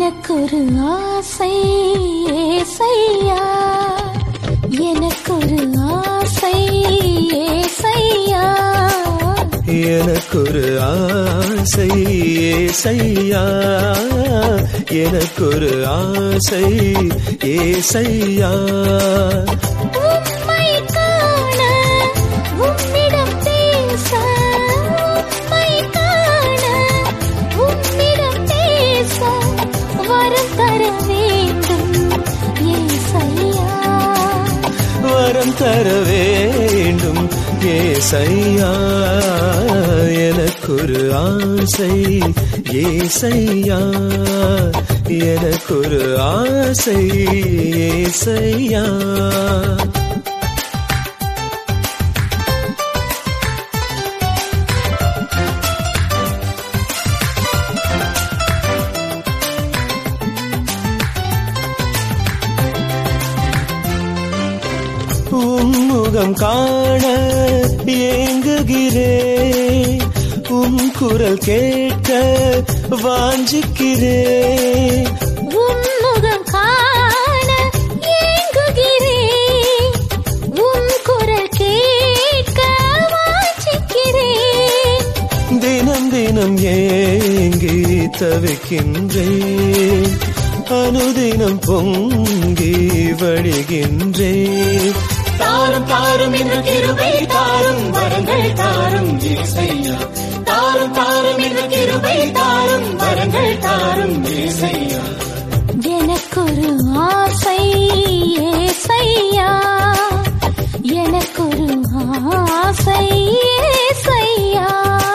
எனக்கொரு ஆசை ஏசையா, எனக்கொரு ஆசை ஏசையா, எனக்கொரு ஆசை ஏசையா, எனக்கொரு ஆசை ஏசையா. உம்மை காண உம்மிடம் பேச, உம்மை காண உம்மிடம் பேச வரம் தர வேண்டும் ஏசையா, வரம் தர வேண்டும் ஏசையா. எனக்கொரு ஆசை ஏசையா, எனக்கொரு ஆசை ஏசையா. உம்முகம் காண ஏங்குகிறேன், உம் குரல் கேட்க வாஞ்சிக்கிறேன். உம்முகம் காண ஏங்குகிறேன், உம் குரல் கேட்க வாஞ்சிக்கிறேன். தினம் தினம் ஏங்கி தவிக்கின்றேன், அனுதினம் பொங்கி வழிகின்றேன். தாரும் தாரும் என்ற கிருபை தாரும், வரங்கள் தாரும் ஏசையா. தாரும் தாரும் என்ற கிருபை தாரும், வரங்கள் தாரும் ஏசையா. எனக்கொரு ஆசை ஏசையா, எனக்கொரு ஆசை ஏசையா.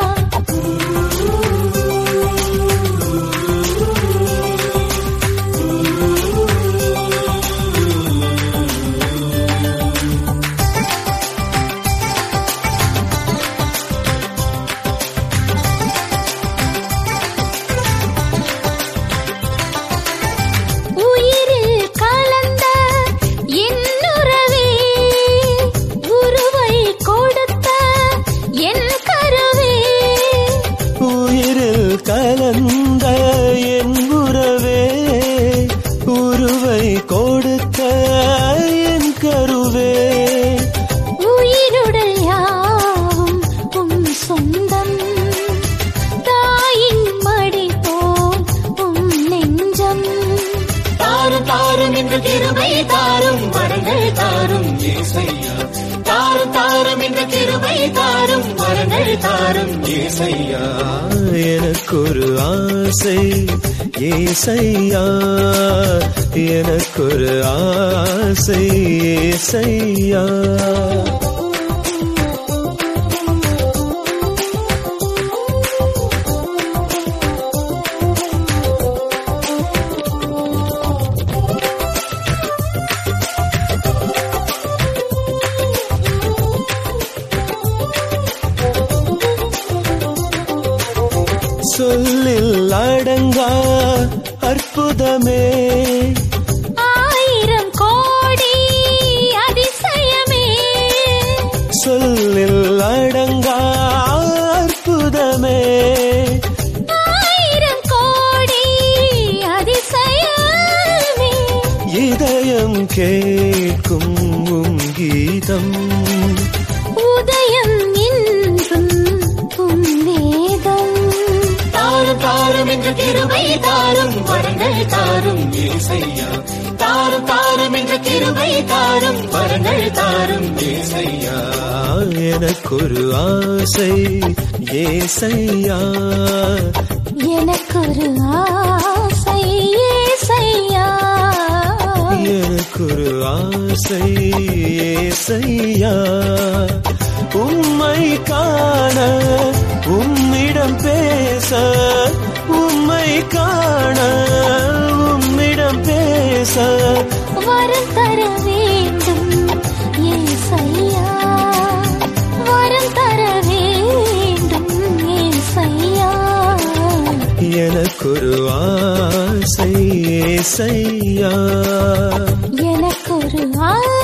கலந்த என் உறவே, உருவை கொடுத்த என் கருவே. உயிருடல் யாவும் உம் சொந்தம், தாயின் மடி போல் உம் நெஞ்சம். தாரும் தாரும் என்ற கிருபை தாரும், வரங்கள் தாரும் ஏசையா. தாரும் தாரும் என்ற கிருபை தாரும், வரங்கள் தாரும் ஏசையா. எனக்கொரு ஆசை ஏசையா, எனக்கொரு ஆசை ஏசையா. சொல்லில் அடங்கா அற்புதமே, ஆயிரம் கோடி அதிசயமே. சொல்லில் அடங்கா அற்புதமே, ஆயிரம் கோடி அதிசயமே. இதயம் கேட்கும் உம் கீதம், உதயம் என்றும் உம் வேதம். தாரும் தாரும் என்ற கிருபை தாரும், வரங்கள் தாரும் ஏசையா. தாரும் தாரும் என்ற கிருபை தாரும், வரங்கள் தாரும் ஏசையா. எனக்கொரு ஆசை ஏசையா, எனக்கொரு ஆசை ஏசையா, எனக்கொரு ஆசை ஏசையா. உம்மை காண உம்மிடம் பேச, உம்மை காண உம்மிடம் பேச வரம் தர வேண்டும் ஏசையா, வரம் தர வேண்டும் ஏசையா. எனக்கொரு ஆசை ஏசையா, எனக்கொரு ஆசை